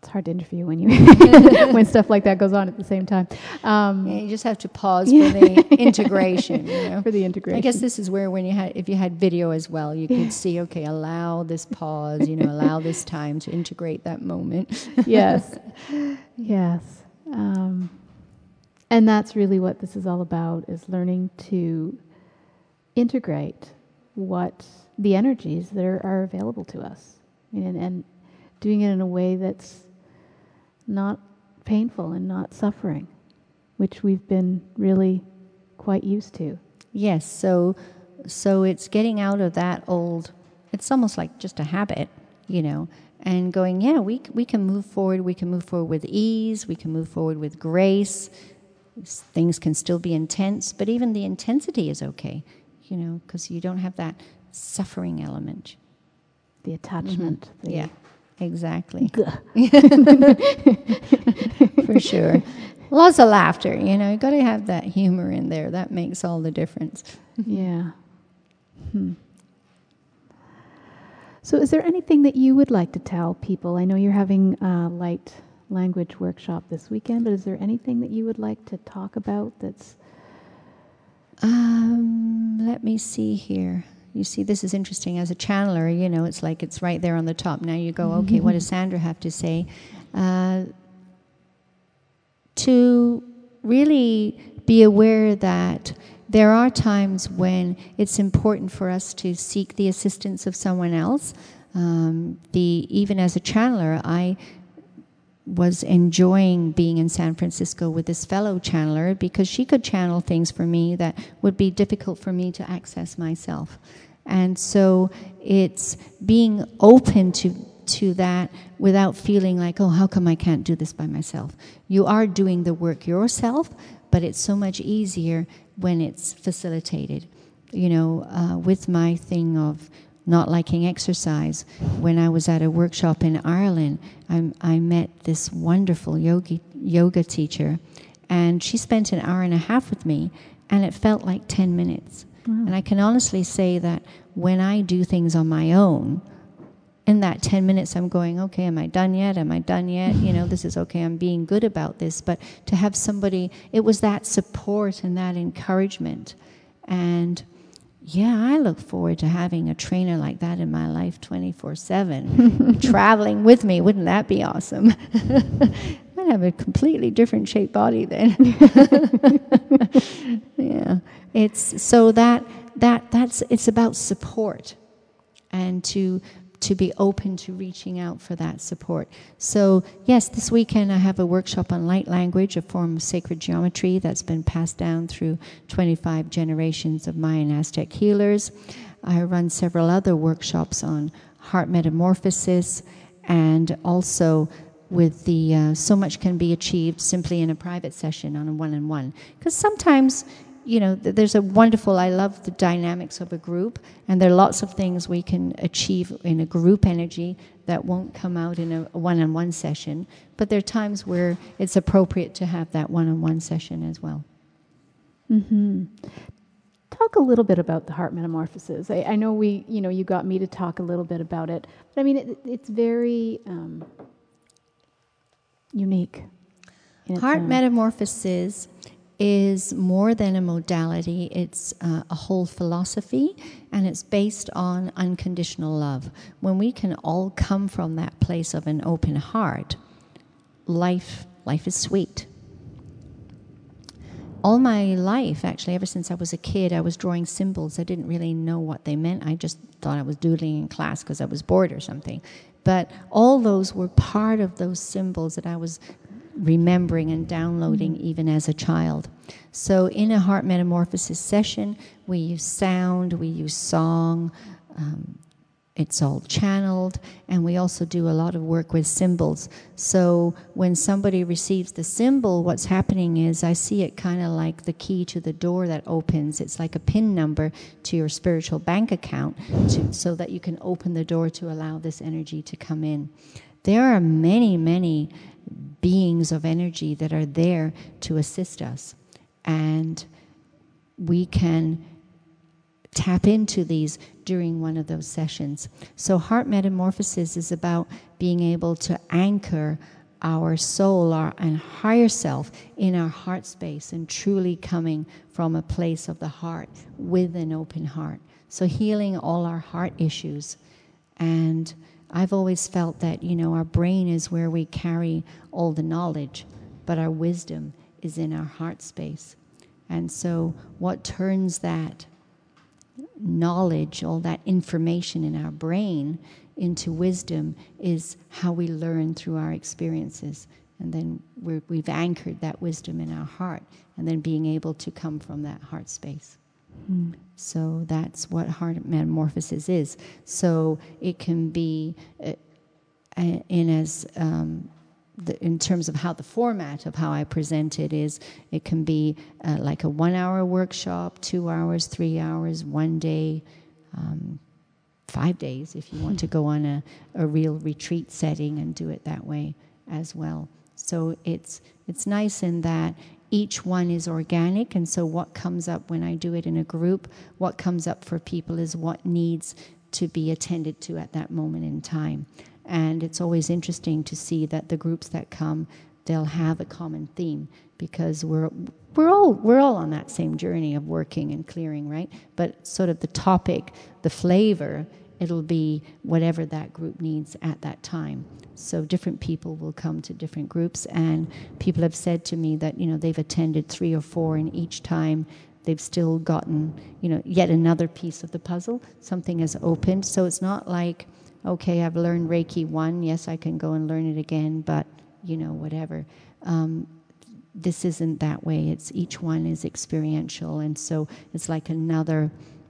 it's hard to interview when you when stuff like that goes on at the same time. Um, yeah, you just have to pause for the integration. You know? For the integration. I guess this is where when you had, if you had video as well, you could see, okay, allow this pause, you know, allow this time to integrate that moment. Yes, yes. Um, and that's really what this is all about, is learning to integrate what the energies that are, are available to us, and, and doing it in a way that's not painful and not suffering, which we've been really quite used to. Yes, so so it's getting out of that old, it's almost like just a habit, you know, and going, yeah, we we can move forward, we can move forward with ease, we can move forward with grace. Things can still be intense, but even the intensity is okay, you know, because you don't have that suffering element. The attachment. Mm-hmm. The yeah, exactly. For sure. Lots of laughter, you know, you got to have that humor in there. That makes all the difference. Yeah. Hmm. So is there anything that you would like to tell people? I know you're having a light language workshop this weekend, but is there anything that you would like to talk about that's... Um, let me see here. You see, this is interesting. As a channeler, you know, it's like it's right there on the top. Now you go, okay, what does Sandra have to say? Uh, to really be aware that there are times when it's important for us to seek the assistance of someone else. Um, the even as a channeler, I was enjoying being in San Francisco with this fellow channeler because she could channel things for me that would be difficult for me to access myself. And so it's being open to to that without feeling like, oh, how come I can't do this by myself? You are doing the work yourself, but it's so much easier when it's facilitated. You know, uh, with my thing of not liking exercise, when I was at a workshop in Ireland, I, I met this wonderful yogi, yoga teacher, and she spent an hour and a half with me, and it felt like ten minutes. Wow. And I can honestly say that when I do things on my own, in that ten minutes I'm going, okay, am I done yet? Am I done yet? You know, this is okay, I'm being good about this. But to have somebody, it was that support and that encouragement. And yeah, I look forward to having a trainer like that in my life twenty-four seven, traveling with me. Wouldn't that be awesome? I'd have a completely different shaped body then. Yeah, it's so that that that's it's about support, and to to be open to reaching out for that support. So yes, this weekend I have a workshop on light language, a form of sacred geometry that's been passed down through twenty-five generations of Mayan Aztec healers. I run several other workshops on heart metamorphosis, and also with the uh, so much can be achieved simply in a private session on a one-on-one. Because sometimes, you know, th- there's a wonderful, I love the dynamics of a group, and there are lots of things we can achieve in a group energy that won't come out in a, a one-on-one session. But there are times where it's appropriate to have that one-on-one session as well. Mm-hmm. Talk a little bit about the heart metamorphosis. I, I know we, you know, you got me to talk a little bit about it, but I mean, it, it's very um, unique. Heart metamorphosis is more than a modality. It's uh, a whole philosophy, and it's based on unconditional love. When we can all come from that place of an open heart, life life is sweet. All my life, actually, ever since I was a kid, I was drawing symbols. I didn't really know what they meant. I just thought I was doodling in class because I was bored or something. But all those were part of those symbols that I was remembering and downloading mm-hmm. even as a child. So in a heart metamorphosis session, we use sound, we use song, um, it's all channeled, and we also do a lot of work with symbols. So when somebody receives the symbol, what's happening is I see it kind of like the key to the door that opens. It's like a PIN number to your spiritual bank account to, so that you can open the door to allow this energy to come in. There are many, many beings of energy that are there to assist us, and we can tap into these during one of those sessions. So heart metamorphosis is about being able to anchor our soul, our and higher self in our heart space, and truly coming from a place of the heart with an open heart. So healing all our heart issues. And I've always felt that, you know, our brain is where we carry all the knowledge, but our wisdom is in our heart space. And so what turns that knowledge, all that information in our brain into wisdom is how we learn through our experiences. And then we're, we've anchored that wisdom in our heart, and then being able to come from that heart space. Mm. So that's what heart metamorphosis is. So it can be uh, in as um, the, in terms of how the format of how I present it is, it can be uh, like a one-hour workshop, two hours, three hours, one day, um, five days if you want to go on a, a real retreat setting and do it that way as well. So it's it's nice in that each one is organic, and so what comes up when I do it in a group, what comes up for people is what needs to be attended to at that moment in time. And it's always interesting to see that the groups that come, they'll have a common theme, because we're we're all we're all on that same journey of working and clearing, right? But sort of the topic, the flavor, it'll be whatever that group needs at that time. So different people will come to different groups, and people have said to me that, you know, they've attended three or four, and each time they've still gotten, you know, yet another piece of the puzzle. Something has opened. So it's not like, okay, I've learned Reiki one, yes, I can go and learn it again, but, you know, whatever. Um, this isn't that way. It's each one is experiential, and so it's like another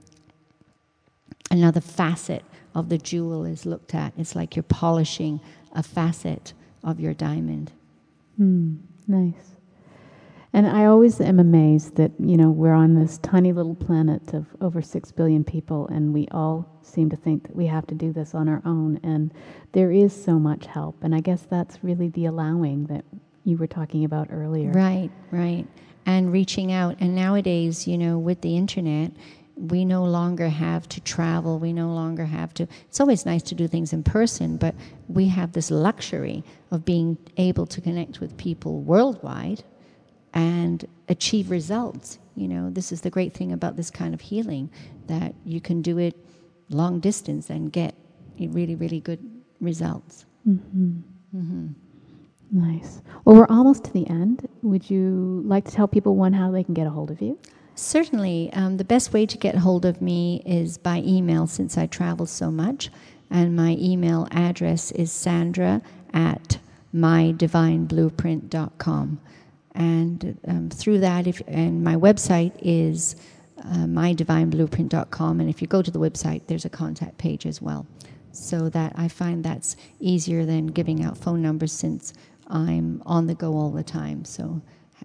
another facet of the jewel is looked at. It's like you're polishing a facet of your diamond. Mm, nice. And I always am amazed that, you know, we're on this tiny little planet of over six billion people, and we all seem to think that we have to do this on our own, and there is so much help. And I guess that's really the allowing that you were talking about earlier. Right, right. And reaching out. And nowadays, you know, with the internet, we no longer have to travel. We no longer have to... It's always nice to do things in person, but we have this luxury of being able to connect with people worldwide and achieve results. You know, this is the great thing about this kind of healing, that you can do it long distance and get really, really good results. Mm-hmm. Mm-hmm. Nice. Well, we're almost to the end. Would you like to tell people, one, how they can get a hold of you? Certainly. Um, the best way to get hold of me is by email, since I travel so much. And my email address is Sandra at my divine blueprint dot com. And um, through that, if and my website is uh, my divine blueprint dot com. And if you go to the website, there's a contact page as well. So that I find that's easier than giving out phone numbers, since I'm on the go all the time. So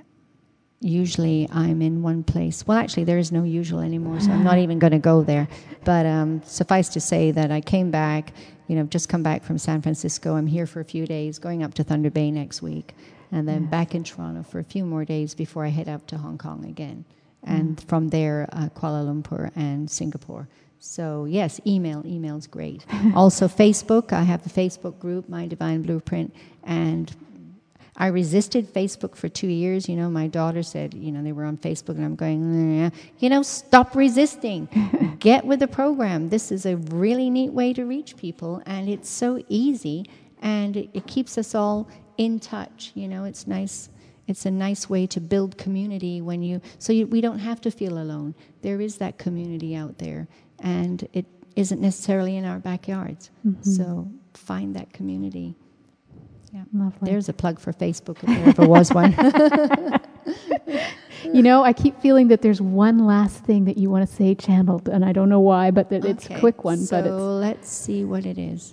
usually I'm in one place. Well, actually, there is no usual anymore, so I'm not even going to go there. But um, suffice to say that I came back, you know, just come back from San Francisco. I'm here for a few days, going up to Thunder Bay next week, and then yes. back in Toronto for a few more days before I head up to Hong Kong again. And mm. from there, uh, Kuala Lumpur and Singapore. So, yes, email. Email's great. Also, Facebook. I have a Facebook group, My Divine Blueprint, and I resisted Facebook for two years. You know, my daughter said, you know, they were on Facebook, and I'm going, eh. you know, stop resisting. Get with the program. This is a really neat way to reach people, and it's so easy, and it, it keeps us all in touch. You know, it's nice. It's a nice way to build community when you, so you, we don't have to feel alone. There is that community out there, and it isn't necessarily in our backyards. Mm-hmm. So find that community. Yeah, lovely. There's a plug for Facebook if there ever was one. You know, I keep feeling that there's one last thing that you want to say channeled, and I don't know why, but that okay. it's a quick one. So but it's let's see what it is.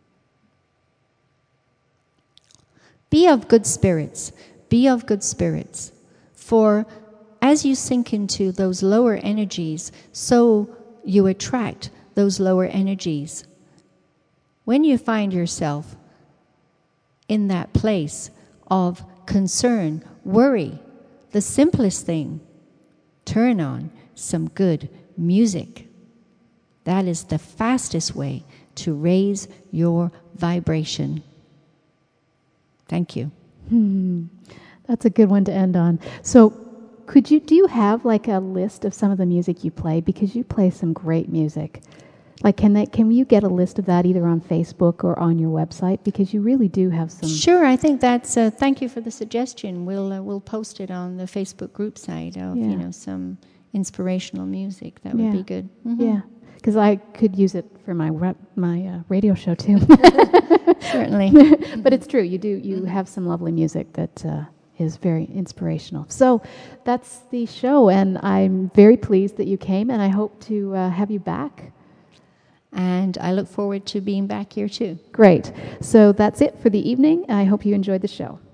Be of good spirits. Be of good spirits. For as you sink into those lower energies, so you attract those lower energies. When you find yourself in that place of concern, worry, the simplest thing, turn on some good music. That is the fastest way to raise your vibration. Thank you. Hmm. That's a good one to end on. So, could you do you have like a list of some of the music you play, because you play some great music? Like, can that can you get a list of that either on Facebook or on your website, because you really do have some. Sure, I think that's. Uh, thank you for the suggestion. We'll uh, we'll post it on the Facebook group site of Yeah. you know some inspirational music. That would Yeah. be good. Mm-hmm. Yeah, because I could use it for my rep, my uh, radio show too. Certainly. But it's true. You do. You Mhm. have some lovely music that uh, is very inspirational. So that's the show, and I'm very pleased that you came, and I hope to uh, have you back. And I look forward to being back here too. Great. So that's it for the evening. I hope you enjoyed the show.